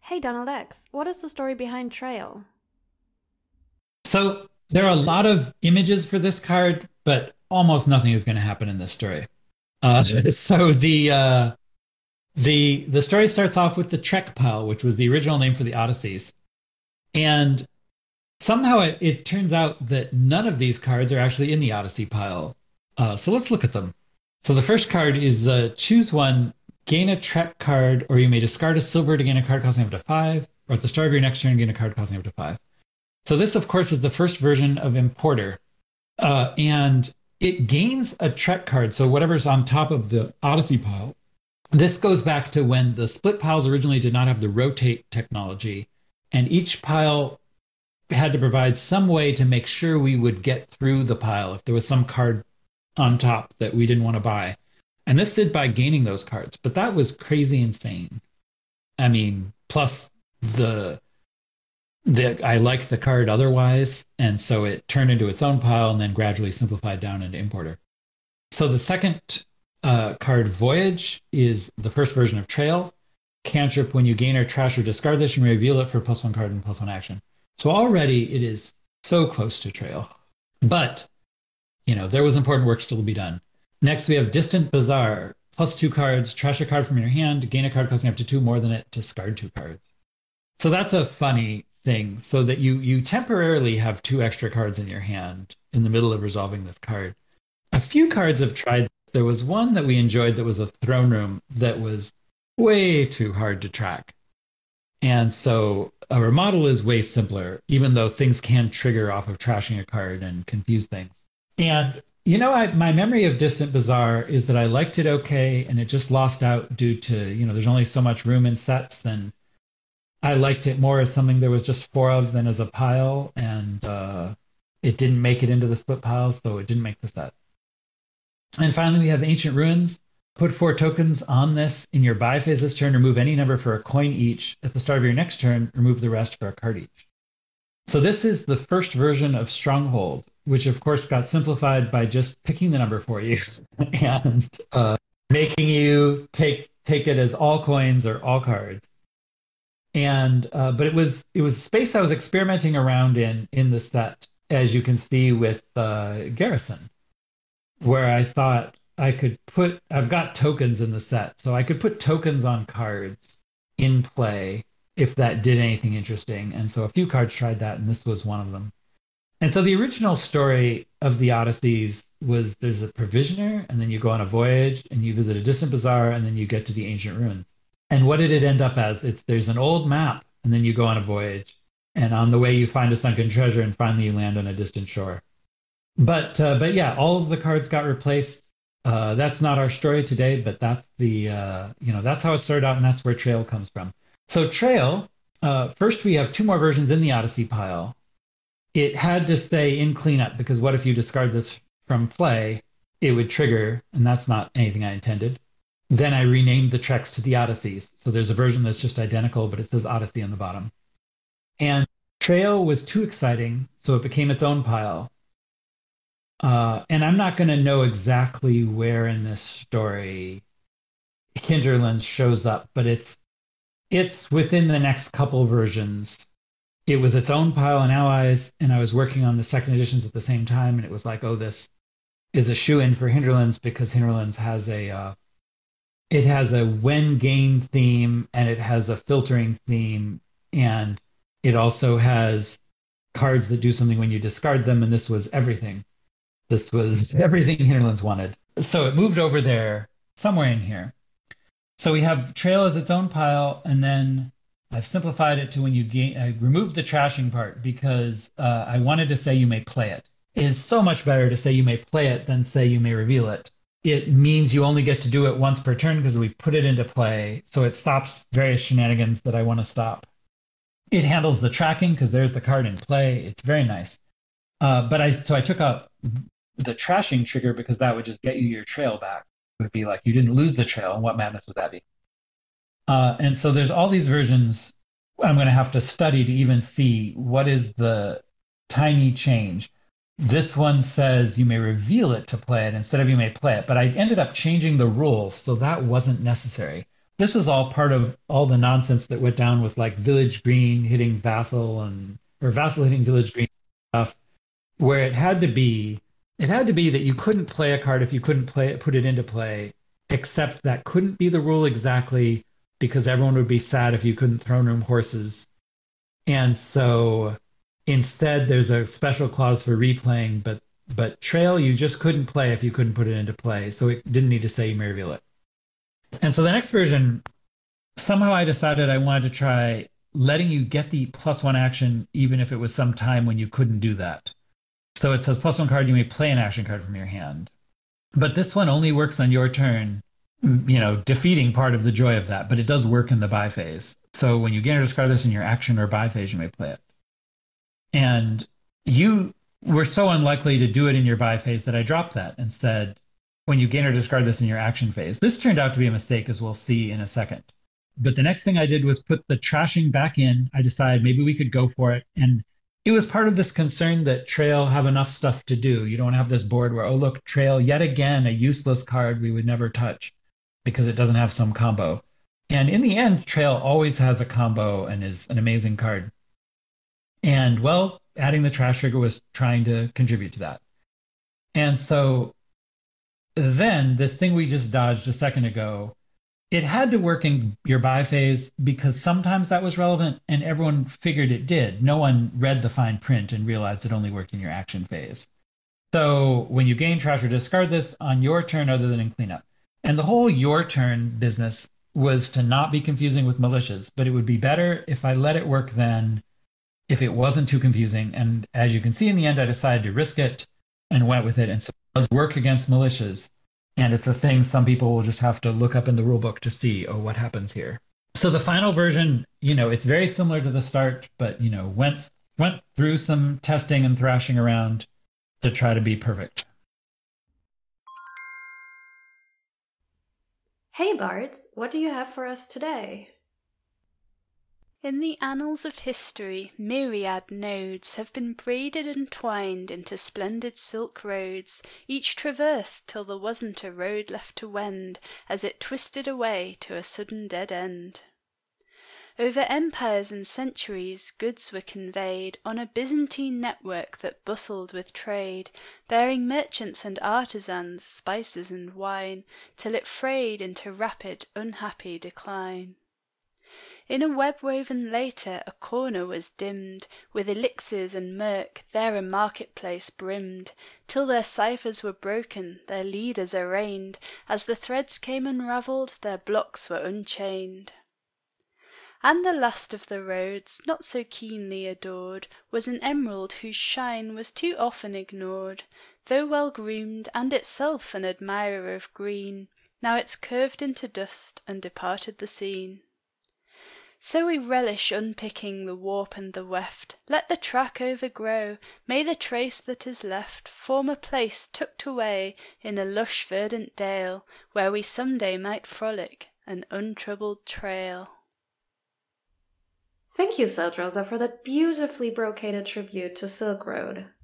Hey Donald X, what is the story behind Trail? So there are a lot of images for this card, but almost nothing is going to happen in this story. So the story starts off with the Trek pile, which was the original name for the Odysseys, and somehow it turns out that none of these cards are actually in the Odyssey pile. So let's look at them. So the first card is choose one, gain a Trek card, or you may discard a silver to gain a card costing up to five, or at the start of your next turn, gain a card costing up to five. So this, of course, is the first version of Importer. And it gains a Trek card. So whatever's on top of the Odyssey pile. This goes back to when the split piles originally did not have the rotate technology, and each pile had to provide some way to make sure we would get through the pile if there was some card on top that we didn't want to buy. And this did by gaining those cards, but that was crazy insane. I mean, plus the I liked the card otherwise, and so it turned into its own pile and then gradually simplified down into importer. So the second card, Voyage, is the first version of Trail. Cantrip, when you gain or trash or discard this, you may reveal it for plus one card and plus one action. So already it is so close to Trail. But, there was important work still to be done. Next, we have Distant Bazaar. Plus two cards, trash a card from your hand, gain a card costing up to two more than it, discard two cards. So that's a funny thing, so that you temporarily have two extra cards in your hand in the middle of resolving this card. A few cards have tried. There was one that we enjoyed that was a throne room that was way too hard to track. And so a remodel is way simpler, even though things can trigger off of trashing a card and confuse things. And my memory of Distant Bazaar is that I liked it okay, and it just lost out due to, there's only so much room in sets, and I liked it more as something there was just four of than as a pile, and it didn't make it into the split pile, so it didn't make the set. And finally, we have Ancient Ruins. Put four tokens on this in your buy phase this turn. Remove any number for a coin each. At the start of your next turn, remove the rest for a card each. So this is the first version of Stronghold, which of course got simplified by just picking the number for you and making you take it as all coins or all cards. And but it was space I was experimenting around in the set, as you can see with Garrison, where I thought I've got tokens in the set, so I could put tokens on cards in play if that did anything interesting. And so a few cards tried that, and this was one of them. And so the original story of the Odysseys was there's a provisioner, and then you go on a voyage, and you visit a distant bazaar, and then you get to the ancient ruins. And what did it end up as? There's an old map, and then you go on a voyage, and on the way you find a sunken treasure, and finally you land on a distant shore. But yeah, all of the cards got replaced. That's not our story today, but that's that's how it started out, and that's where Trail comes from. So Trail, first we have two more versions in the Odyssey pile. It had to stay in cleanup because what if you discard this from play? It would trigger, and that's not anything I intended. Then I renamed the Treks to the Odysseys. So there's a version that's just identical, but it says Odyssey on the bottom. And Trail was too exciting, so it became its own pile. And I'm not going to know exactly where in this story Hinterlands shows up, but it's within the next couple versions. It was its own pile in Allies, and I was working on the second editions at the same time, and it was like, oh, this is a shoe-in for Hinterlands because Hinterlands has a when gain theme, and it has a filtering theme, and it also has cards that do something when you discard them, and this was everything. This was everything Hinterlands wanted. So it moved over there, somewhere in here. So we have Trail as its own pile, and then I've simplified it to when you gain. I removed the trashing part because I wanted to say you may play it. It is so much better to say you may play it than say you may reveal it. It means you only get to do it once per turn because we put it into play, so it stops various shenanigans that I want to stop. It handles the tracking because there's the card in play. It's very nice. But I took out the trashing trigger because that would just get you your trail back. It would be like you didn't lose the trail, and what madness would that be? And so there's all these versions I'm going to have to study to even see what is the tiny change. This one says you may reveal it to play it instead of you may play it, but I ended up changing the rules, so that wasn't necessary. this was all part of all the nonsense that went down with like Village Green hitting Vassal or Vassal hitting Village Green stuff, where it had to be that you couldn't play a card if you couldn't put it into play, except that couldn't be the rule exactly because everyone would be sad if you couldn't throne room horses. And so instead there's a special clause for replaying, but Trail you just couldn't play if you couldn't put it into play. So it didn't need to say Mirville it. And so the next version, somehow I decided I wanted to try letting you get the +1 action even if it was some time when you couldn't do that. So it says +1 card, you may play an action card from your hand. But this one only works on your turn, defeating part of the joy of that, but it does work in the buy phase. So when you gain or discard this in your action or buy phase, you may play it. And you were so unlikely to do it in your buy phase that I dropped that and said, when you gain or discard this in your action phase. This turned out to be a mistake, as we'll see in a second. But the next thing I did was put the trashing back in. I decided maybe we could go for it. And it was part of this concern that Trail have enough stuff to do. You don't have this board where, oh, look, Trail, yet again, a useless card we would never touch because it doesn't have some combo. And in the end, Trail always has a combo and is an amazing card. And, well, adding the trash trigger was trying to contribute to that. And so then this thing we just dodged a second ago, it had to work in your buy phase because sometimes that was relevant and everyone figured it did. No one read the fine print and realized it only worked in your action phase. So when you gain trash or discard this on your turn other than in cleanup. And the whole your turn business was to not be confusing with militias, but it would be better if I let it work then if it wasn't too confusing. And as you can see in the end, I decided to risk it and went with it. And so it does work against militias. And it's a thing some people will just have to look up in the rule book to see, oh, what happens here. So the final version, it's very similar to the start, but, went through some testing and thrashing around to try to be perfect. Hey Bards, what do you have for us today? In the annals of history, myriad nodes have been braided and twined into splendid silk roads, each traversed till there wasn't a road left to wend, as it twisted away to a sudden dead end. Over empires and centuries goods were conveyed on a Byzantine network that bustled with trade, bearing merchants and artisans spices and wine, till it frayed into rapid, unhappy decline. In a web woven later a corner was dimmed, with elixirs and murk there a marketplace brimmed, till their ciphers were broken, their leaders arraigned, as the threads came unravelled, their blocks were unchained. And the last of the roads, not so keenly adored, was an emerald whose shine was too often ignored, though well groomed, and itself an admirer of green, now it's curved into dust and departed the scene. So we relish unpicking the warp and the weft, let the track overgrow, may the trace that is left form a place tucked away in a lush verdant dale, where we some day might frolic, an untroubled trail. Thank you, Seldrosa, for that beautifully brocaded tribute to Silk Road.